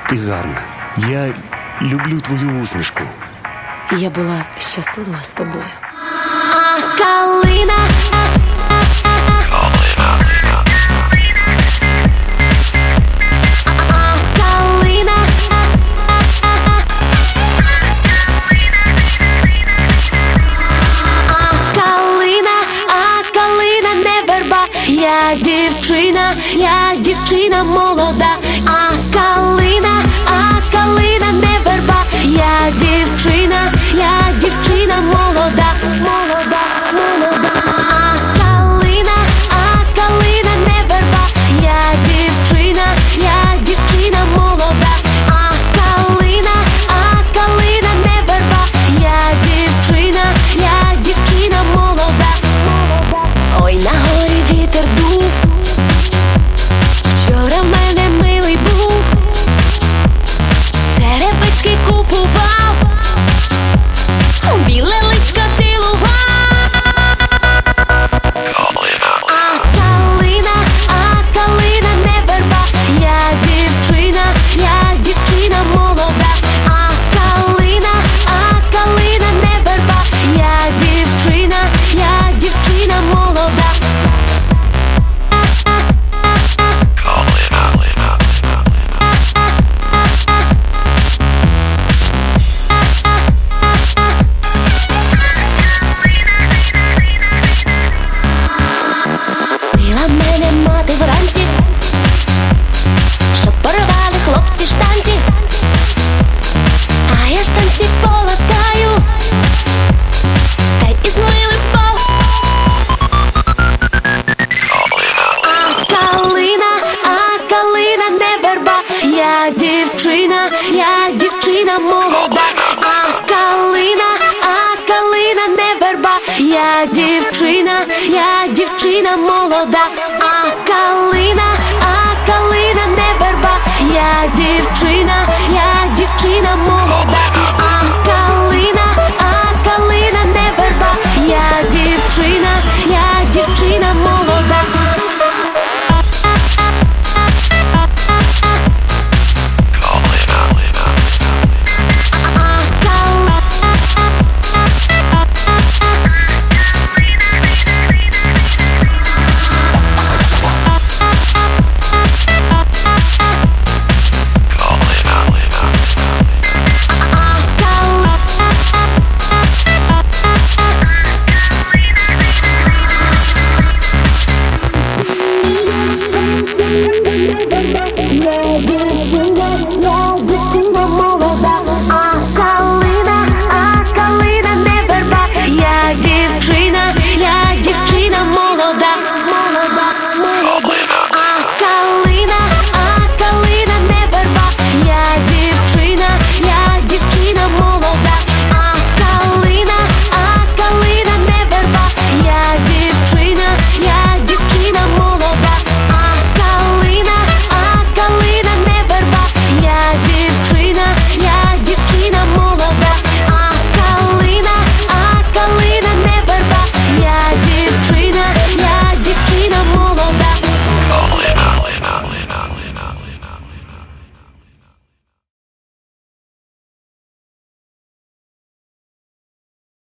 Ти гарна. Я люблю твою усмішку. Я була щаслива з тобою. А калина. Я дівчина молода, а калина не верба. Я дівчина молода, молода, молода. А калина не верба. Я дівчина молода, а калина не верба. Я дівчина молода, молода. Ой, на горі вітер дув. Вчора в мене милий був, черевички купував, біле личко цілував. А калина не верба. Я дівчина молода, а калина не верба. Я дівчина молода. Вранці, щоб порвали хлопці штанці, а я штанці полатаю, та й змили пол. А калина не верба. Я дівчина молода, а калина не верба. Я дівчина молода, а калина